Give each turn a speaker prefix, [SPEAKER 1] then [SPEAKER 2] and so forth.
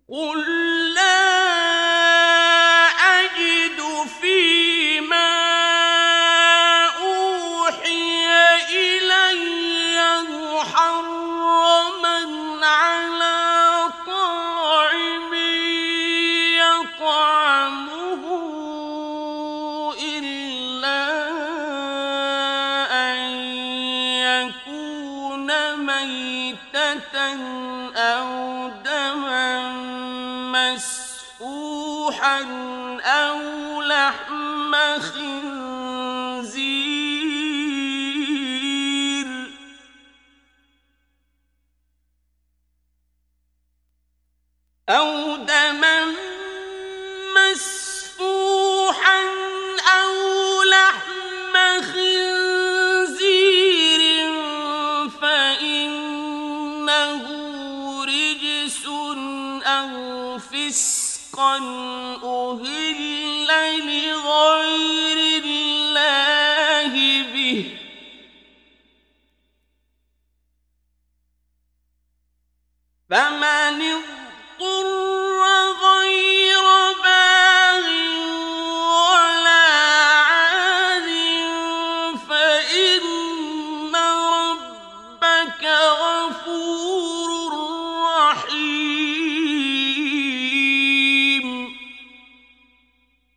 [SPEAKER 1] قُل لَّا أَجِدُ فِيمَا أُوحِيَ إِلَيَّ مُحَرَّمًا عَلَىٰ طَاعِمٍ يَطْعَمُهُ إِلَّا أَن يَكُونَ مَيْتَةً أَوْ دَمًا مَّسْفُوحًا أَوْ لَحْمَ خِنزِيرٍ فَإِنَّهُ رِجْسٌ أَوْ فِسْقًا أُهِلَّ لِغَيْرِ